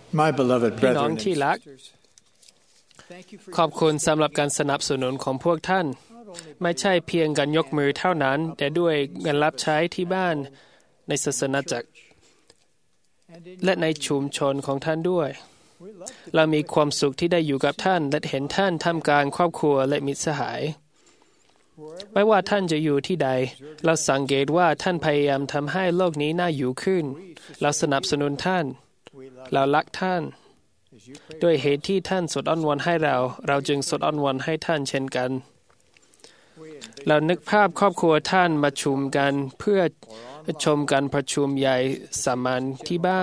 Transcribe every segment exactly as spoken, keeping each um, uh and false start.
My beloved พี่น้อง brethren ที่ and รัก sisters, thank you for ขอบคุณสำหรับการสนับสนุนของพวกท่าน ไม่ใช่เพียงการยกมือเท่านั้น แต่ด้วยเงินรับใช้ที่บ้านในศาสนาจักร และในชุมชนของท่านด้วย เรามีความสุขที่ได้อยู่กับท่าน และเห็นท่านทำการครอบครัวและมิตรสหาย ไม่ว่าท่านจะอยู่ที่ใด เราสังเกตว่าท่านพยายามทำให้โลกนี้น่าอยู่ขึ้น เราสนับสนุนท่าน เรารักท่าน ด้วยเหตุที่ท่านสดอ้อนวอนให้เรา เราจึงสดอ้อนวอนให้ท่านเช่นกัน เรานึกภาพครอบครัวท่านมาชุมกันเพื่อชมการประชุมใหญ่สามัญที่บ้าน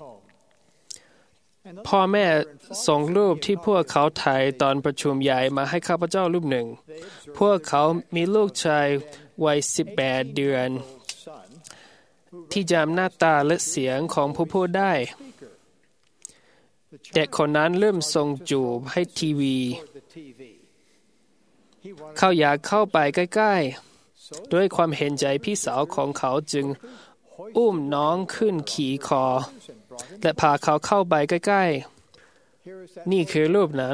พ่อแม่ส่งรูปที่พวกเขาถ่ายตอนประชุมใหญ่มาให้ข้าพเจ้ารูปหนึ่ง พวกเขามีลูกชายวัยสิบแปดเดือน ที่จำหน้าตาและเสียงของผู้พูดได้ เด็กคนนั้นเริ่มส่งจูบให้ทีวี เขาอยากเข้าไปใกล้ๆ ด้วยความเห็นใจพี่สาวของเขาจึงอุ้มน้องขึ้นขี่คอ และพาเขาเข้าไปใกล้ๆ นี่คือรูปนั้น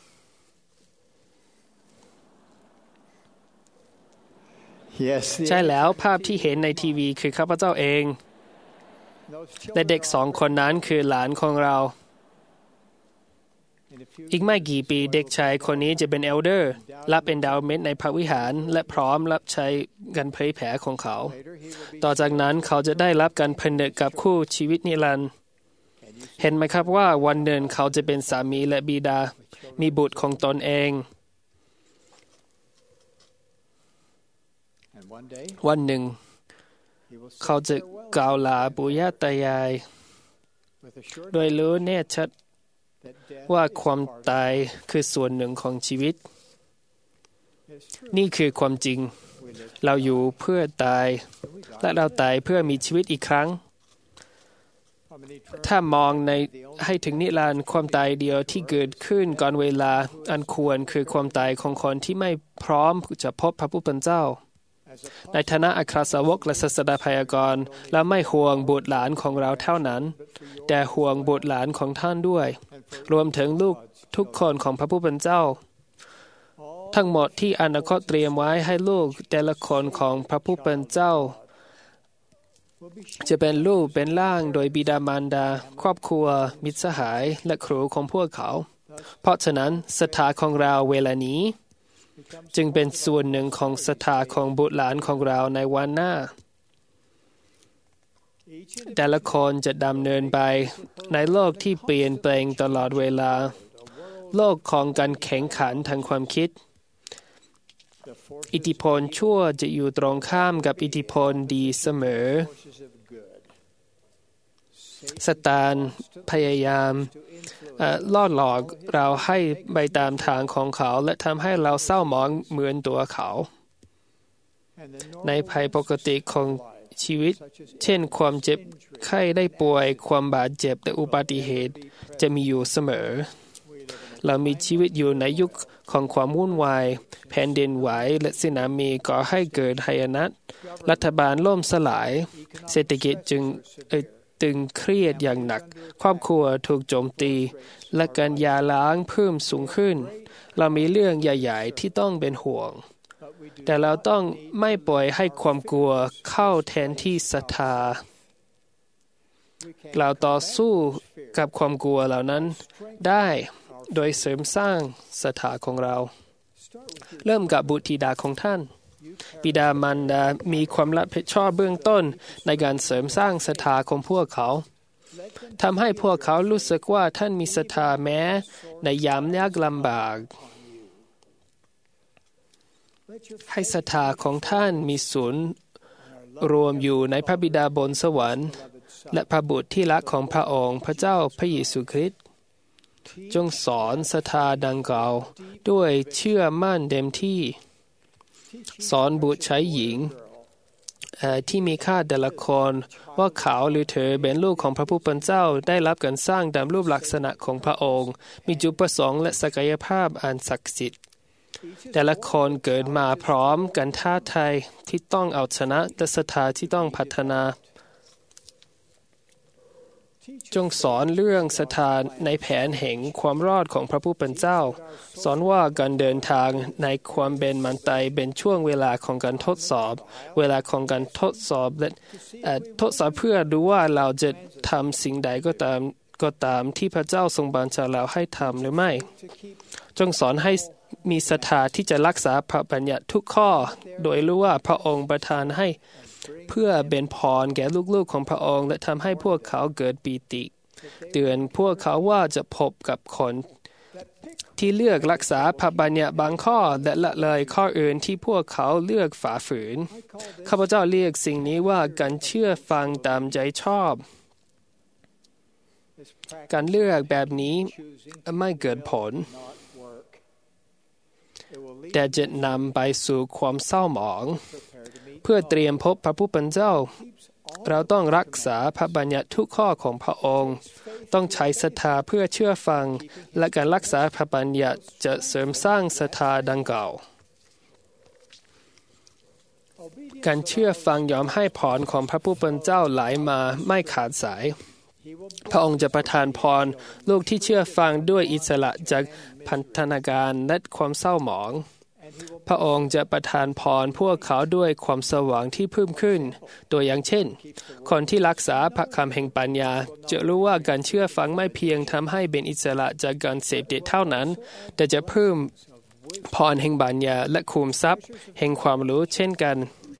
Yes, ใช่แล้วภาพที่เห็นในทีวีคือข้าพเจ้าเอง และเด็กสองคนนั้นคือหลานของเรา อีกไม่กี่ปีเด็กชายคนนี้จะเป็นเอลเดอร์รับเอนดาวเมนต์ในพระวิหารและพร้อมรับใช้การเผยแผ่ของเขา ต่อจากนั้นเขาจะได้รับการผนึกกับคู่ชีวิตนิรันดร์เห็นไหมครับว่าวันหนึ่งเขาจะเป็นสามีและบิดา มีบุตรของตนเอง วันหนึ่งเขาจะกล่าวลาปู่ย่าตายาย โดยรู้แน่ชัดว่าความตายคือส่วนหนึ่งของชีวิต นี่คือความจริง เราอยู่เพื่อตาย และเราตายเพื่อมีชีวิตอีกครั้ง ถ้ามองในให้ถึงนิรันดร์ความตายเดียวที่เกิดขึ้นก่อนเวลาอันควรคือความตายของคนที่ไม่พร้อมจะพบพระผู้เป็นเจ้า ในฐานะอัครสาวกและศาสดาพยากรณ์เราไม่ห่วงบุตรหลานของเราเท่านั้น แต่ห่วงบุตรหลานของท่านด้วย รวมถึงลูกทุกคนของพระผู้เป็นเจ้า ทั้งหมดที่อนาคตเตรียมไว้ให้ลูกแต่ละคนของพระผู้เป็นเจ้า จะเป็นลูกเป็นล่างโดยบิดามารดา ครอบครัวมิตรสหายและครูของพวกเขา เพราะฉะนั้นศรัทธาของเราเวลานี้จึงเป็นส่วนหนึ่งของศรัทธาของบุตรหลานของเราในวันหน้า แต่ละคนจะดำเนินไปในโลกที่เปลี่ยนแปลงตลอดเวลา โลกของการแข่งขันทางความคิด อิทธิพลชั่วจะอยู่ตรงข้ามกับอิทธิพลดีเสมอซาตานพยายามล่อหลอกเราให้ไปตามทางของเขาและทำให้เราเศร้าหมองเหมือนตัวเขา ในภัยปกติของชีวิตเช่นความเจ็บไข้ได้ป่วยความบาดเจ็บและอุบัติเหตุจะมีอยู่เสมอ เรามีชีวิตอยู่ในยุคของความวุ่นวายแผ่นดินไหวและสึนามิก่อให้เกิดหายนะรัฐบาลล่มสลายเศรษฐกิจจึงตึงเครียดอย่างหนักครอบครัวถูกโจมตีและการหย่าร้างเพิ่มสูงขึ้น เรามีเรื่องใหญ่ๆที่ต้องเป็นห่วง แต่เราต้องไม่ปล่อยให้ความกลัวเข้าแทนที่ศรัทธา เราต่อสู้กับความกลัวเหล่านั้นได้โดยเสริมสร้างศรัทธาของเรา เริ่มกับบุตรธิดาของท่าน บิดามารดามีความรับผิดชอบเบื้องต้นในการเสริมสร้างศรัทธาของพวกเขาทำให้พวกเขารู้สึกว่าท่านมีศรัทธาแม้ในยามยากลำบากให้ศรัทธาของท่านมีศูนย์รวมอยู่ในพระบิดาบนสวรรค์และพระบุตรที่รักของพระองค์พระเจ้าพระเยซูคริสต์จงสอนศรัทธาดังกล่าวด้วยเชื่อมั่นเต็มที่สอนบุตรชายหญิงที่มีค่าแต่ละคนว่าเขาหรือเธอเป็นลูกของพระผู้เป็นเจ้าได้รับการสร้างตามรูปลักษณะของพระองค์มีจุดประสงค์และศักยภาพอันศักดิ์สิทธิ์แต่ละคนเกิดมาพร้อมกันท่าทายที่ต้องเอาชนะและศรัทธาที่ต้องพัฒนาจงสอนเรื่องศรัทธาในแผนแห่งความรอดของพระผู้เป็นเจ้าสอนว่าการเดินทางในความเป็นมันไตเป็นช่วงเวลาของการทดสอบเวลาของการทดสอบและทดสอบเพื่อดูว่าเราจะทำสิ่งใดก็ตามก็ตามที่พระเจ้าทรงบัญชาเราให้ทำหรือไม่จงสอนให้มีศรัทธาที่จะรักษาพระบัญญัติทุกข้อโดยรู้ว่าพระองค์ประทานให้เพื่อเป็นพรแก่ลูกๆของพระองค์และทำให้พวกเขาเกิดปีติเตือนพวกเขาว่าจะพบกับคนที่เลือกรักษาพระบัญญัติบางข้อและละเลยข้ออื่นที่พวกเขาเลือกฝ่าฝืนข้าพเจ้าเรียกสิ่งนี้ว่าการเชื่อฟังตามใจชอบการเลือกแบบนี้ไม่เกิดผลแต่จะนำไปสู่ความเศร้าหมองเพื่อเตรียมพบพระผู้เป็นเจ้าเราต้องรักษาพระบัญญัติทุกข้อของพระองค์ต้องใช้ศรัทธาเพื่อเชื่อฟังและการรักษาพระบัญญัติจะเสริมสร้างศรัทธาดังกล่าวการเชื่อฟังยอมให้พรของพระผู้เป็นเจ้าไหลมาไม่ขาดสายพระองค์จะประทานพรลูกที่เชื่อฟังด้วยอิสระจากพันธนาการและความเศร้าหมองพระองค์จะประทานพรพวกเขาด้วยความสว่างที่เพิ่มขึ้นตัวอย่างเช่นคนที่รักษาพระคำแห่งปัญญาจะรู้ว่าการเชื่อฟังไม่เพียงทำให้เป็นอิสระจากการเสพติดเท่านั้นแต่จะเพิ่มพรแห่งปัญญาและคุมทรัพย์แห่งความรู้เช่นกัน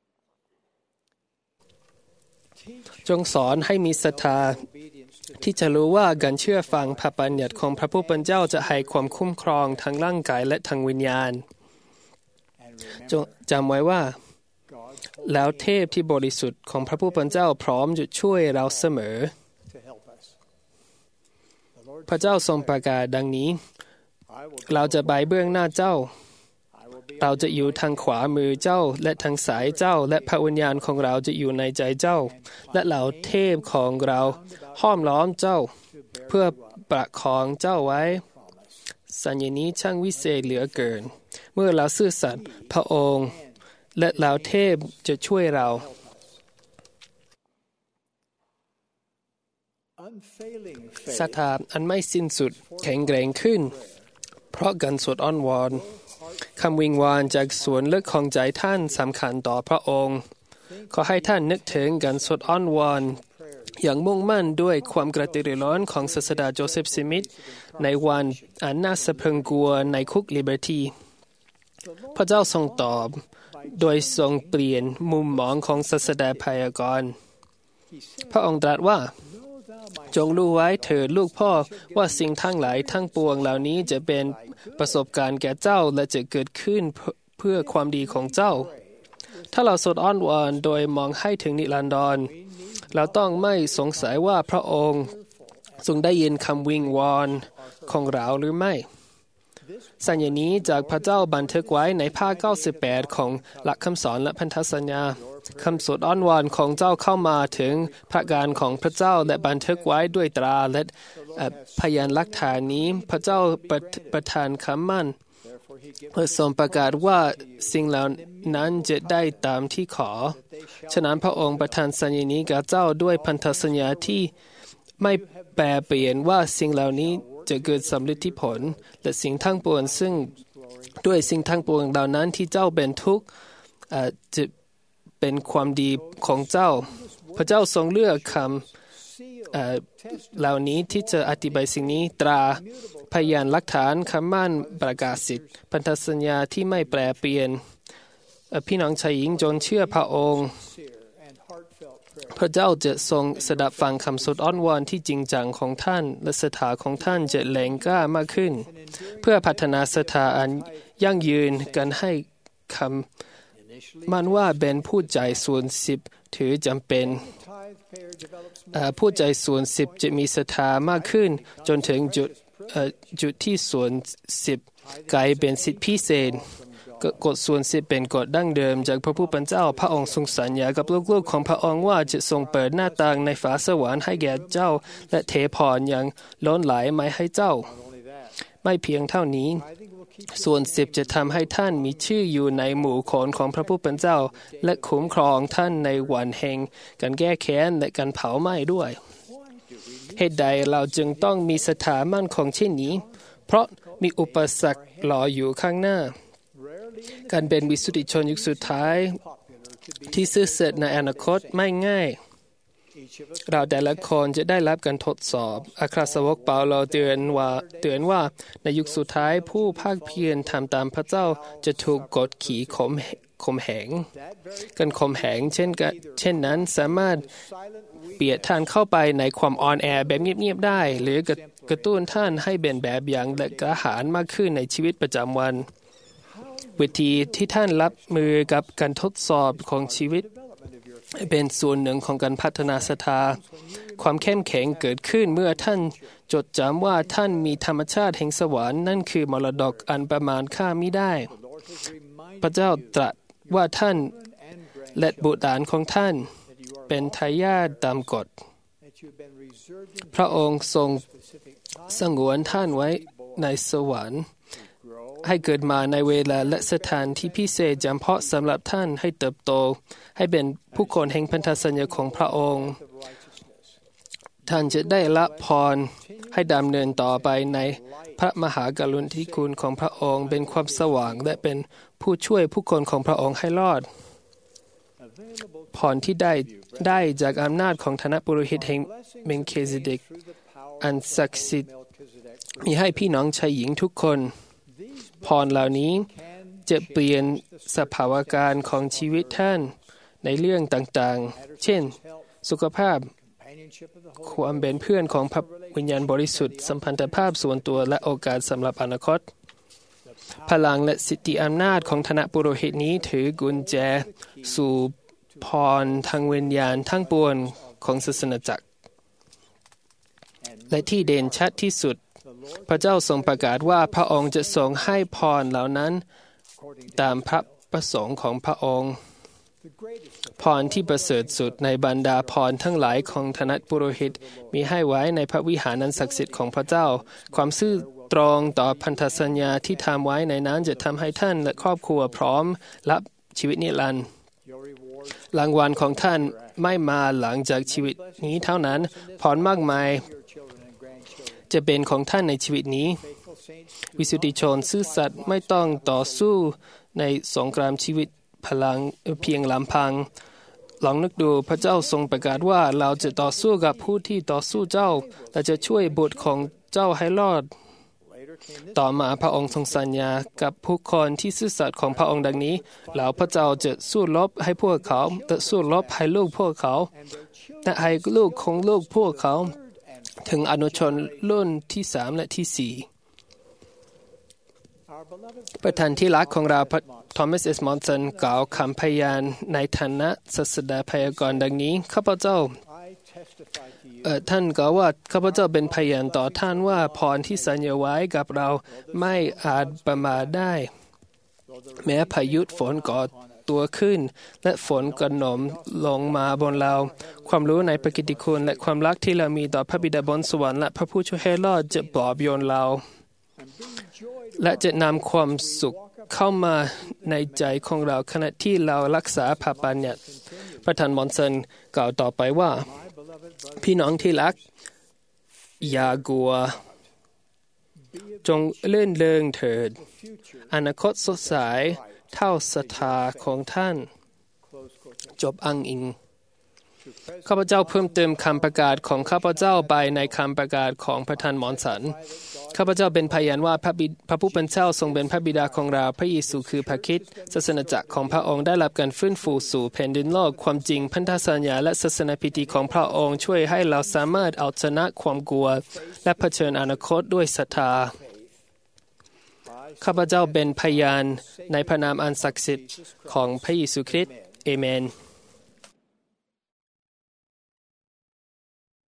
จงสอนให้มีศรัทธาที่จะรู้ว่าการเชื่อฟังพระบัญญัติของพระผู้เป็นเจ้าจะให้ความคุ้มครองทั้งร่างกายและทั้งวิญญาณจงจำไว้ว่าแล้วเทพที่บริสุทธิ์ของพระผู้เป็นเจ้าพร้อมจะช่วยเราเสมอพระเจ้าทรงประกาศดังนี้เราจะไปเบื้องหน้าเจ้าเราจะอยู่ทางขวามือเจ้าและทางซ้ายเจ้าและพระวิญญาณของเราจะอยู่ในใจเจ้าและเหล่าเทพของเราห้อมล้อมเจ้าเพื่อประคองเจ้าไว้สัญญานี้ช่างวิเศษเหลือเกินเมื่อเราซื่อสัตย์พระองค์และเหล่าเทพจะช่วยเราศรัทธาอันไม่สิ้นสุดแข็งแกร่งขึ้นเพราะการสวดอ้อนวอนคำวิงวอนจากส่วนลึกของใจท่านสำคัญต่อพระองค์ขอให้ท่านนึกถึงการสวดอ้อนวอนอย่างมุ่งมั่นด้วยความกระตือรือร้นของศาสดาโจเซฟสมิธในวันอันน่าสะพรึงกลัวในคุกลิเบอร์ตีพระเจ้าทรงตอบโดยทรงเปลี่ยนมุมมองของศาสดาพยากรณ์พระองค์ตรัสว่าจงรู้ไว้เถิดลูกพ่อว่าสิ่งทั้งหลายทั้งปวงเหล่านี้จะเป็นประสบการณ์แก่เจ้าและจะเกิดขึ้นเพื่อความดีของเจ้าถ้าเราสวดอ้อนวอนโดยมองให้ถึงนิรันดรเราต้องไม่สงสัยว่าพระองค์ทรงได้ยินคำวิงวอนของเราหรือไม่สัญญานี้จากพระเจ้าบันทึกไว้ในภาคเก้าสิบแปดของหลักคำสอนและพันธสัญญาคำสวดอ้อนวอนของเจ้าเข้ามาถึงพระการของพระเจ้าและบันทึกไว้ด้วยตราและพยานหลักฐานนี้พระเจ้าประประทานคำมั่นเพื่อทรงประกาศว่าสิ่งเหล่านั้นจะได้ตามที่ขอฉะนั้นพระองค์ประทานสัญญานี้กับเจ้าด้วยพันธสัญญาที่ไม่แปรเปลี่ยนว่าสิ่งเหล่านี้จะเกิดสำเร็จที่ผลและสิ่งทั้งปวงซึ่งด้วยสิ่งทั้งปวงเหล่านั้นที่เจ้าเป็นทุกข์จะเป็นความดีของเจ้าพระเจ้าทรงเลือกคำเหล่านี้ที่จะอธิบายสิ่งนี้ตราพยานหลักฐานคำมั่นประกาศสิทธิพันธสัญญาที่ไม่แปรเปลี่ยนพี่น้องชายหญิงจงเชื่อพระองค์พระเจ้าจะทรงสดับฟังคำสวดอ้อนวอนที่จริงจังของท่านและศรัทธาของท่านจะแรงกล้ามากขึ้นเพื่อพัฒนาศรัทธาอันยั่งยืนกันให้คำมันว่าเป็นผู้ใจส่วนสิบถือจำเป็นผู้ใจส่วนสิบจะมีศรัทธามากขึ้นจนถึงจุดจุดที่ส่วนสิบกลายเป็นสิทธิพิเศษกฎส่วนสิบเป็นกฎดั้งเดิมจากพระผู้เป็นเจ้าพระองค์ทรงสัญญากับลูกๆของพระองค์ว่าจะทรงเปิดหน้าต่างในฟ้าสวรรค์ให้แก่เจ้าและเทพรอย่างล้นหลายไม่ให้เจ้าไม่เพียงเท่านี้ส่วนสิบจะทำให้ท่านมีชื่ออยู่ในหมู่คนของพระผู้เป็นเจ้าและคุ้มครองท่านในวันแห่งการแก้แค้นและการเผาไหม้ด้วยเหตุใดเราจึงต้องมีศรัทธามั่นคงเช่นนี้เพราะมีอุปสรรครออยู่ข้างหน้าการเป็นวิสุทธิชนยุคสุดท้ายที่ซื่อสัตย์ในอนาคตไม่ง่ายเราแต่ละคนจะได้รับการทดสอบอัครสาวกเปาโลเตือนว่าเตือนว่าในยุคสุดท้ายผู้ภาคเพียรทำตามพระเจ้าจะถูกกดขี่ข่มข่มแหงการข่มแหงเช่นกันเช่นนั้นสามารถเปียดท่านเข้าไปในความอ่อนแอแบบเงียบๆได้หรือกระตุ้นท่านให้เป็นแบบอย่างและกระหายมากขึ้นในชีวิตประจำวันวิธีที่ท่านรับมือกับการทดสอบของชีวิตเป็นส่วนหนึ่งของการพัฒนาศรัทธาความเข้มแข็งเกิดขึ้นเมื่อท่านจดจำว่าท่านมีธรรมชาติแห่งสวรรค์นั่นคือมรดกอันประมาณค่ามิได้พระเจ้าตรัสว่าท่านและบุตรหลานของท่านเป็นทายาทตามกฎพระองค์ทรงสงวนท่านไว้ในสวรรค์ให้เกิดมาในเวลาและสถานที่พิเศษจำเพาะสำหรับท่านให้เติบโตให้เป็นผู้คนแห่งพันธสัญญาของพระองค์ท่านจะได้รับพรให้ดำเนินต่อไปในพระมหากรุณาธิคุณของพระองค์เป็นความสว่างและเป็นผู้ช่วยผู้คนของพระองค์ให้รอดพรที่ได้ได้จากอำนาจของฐานะปุโรหิตแห่งเมลคิเซเดกอันศักดิ์สิทธิ์มีให้พี่น้องชายหญิงทุกคนพรเหล่านี้จะเปลี่ยนสภาวะการของชีวิตท่านในเรื่องต่างๆเช่นสุขภาพความเป็นเพื่อนของพระวิญญาณบริสุทธิ์สัมพันธภาพส่วนตัวและโอกาสสำหรับอนาคตพลังและสิทธิอำนาจของฐานะปุโรหิตนี้ถือกุญแจสู่พรทางวิญญาณทั้งปวงของศาสนาจักรและที่เด่นชัดที่สุดพระเจ้าทรงประกาศว่าพระองค์จะทรงให้พรเหล่านั้นตามพระประสงค์ของพระองค์พรที่ประเสริฐสุดในบรรดาพรทั้งหลายของฐานะปุโรหิตมีให้ไว้ในพระวิหารอันศักดิ์สิทธิ์ของพระเจ้าความซื่อตรงต่อพันธสัญญาที่ทำไว้ในนั้นจะทำให้ท่านและครอบครัวพร้อมรับชีวิตนิรันดร์รางวัลของท่านไม่มาหลังจากชีวิตนี้เท่านั้นพรมากมายจะเป็นของท่านในชีวิตนี้วิสุทธิชนซื่อสัตย์ไม่ต้องต่อสู้ในสงครามชีวิตพลังเพียงลำพังลองนึกดูพระเจ้าทรงประกาศว่าเราจะต่อสู้กับผู้ที่ต่อสู้เจ้าและจะช่วยบุตรของเจ้าให้รอดต่อมาพระองค์ทรงสัญญากับผู้คนที่ซื่อสัตย์ของพระองค์ดังนี้แล้วพระเจ้าจะสู้รบให้พวกเขาจะสู้รบให้ลูกพวกเขาและให้ลูกของลูกพวกเขาถึงอนุชนรุ่นที่สามและที่สี่ประธานที่รักของเราทอมัสเอสมอนสันกล่าวคำพยานในฐานะศาสดาพยากรณ์ดังนี้ข้าพเจ้าท่านกล่าวว่าข้าพเจ้าเป็นพยานต่อท่านว่าพรที่สัญญาไว้กับเราไม่อาจประมาทได้แม้พายุฝนก่อตัวขึ้นและฝนกระหน่อมลงมาบนเราความรู้ในพระกิตติคุณและความรักที่เรามีต่อพระบิดาบนสวรรค์และพระผู้ช่วยให้รอดจะปลอบโยนเราและจะนำความสุขเข้ามาในใจของเราขณะที่เรารักษาพระบัญญัติประธานมอนสันกล่าวต่อไปว่าพี่น้องที่รักอย่ากลัวจงเลื่อนเริงเถิดอนาคตสดใสเท่าศรัทธาของท่านจบอ้างอิงข้าพเจ้าเพิ่มเติมคำประกาศของข้าพเจ้าไปในคำประกาศของประธานมอนสันข้าพเจ้าเป็นพยานว่าพระบิดพระผู้เป็นเจ้าทรงเป็นพระบิดาของเราพระเยซูคือพระคริสต์ศาสนจักรของพระองค์ได้รับการฟื้นฟูสู่แผ่นดินโลกความจริงพันธสัญญาและศาสนาพิธีของพระองค์ช่วยให้เราสามารถเอาชนะความกลัวและเผชิญอนาคตด้วยศรัทธาข้าพเจ้าเป็นพยานในพระนามอันศักดิ์สิทธิ์ของพระเยซูคริสต์เอเมน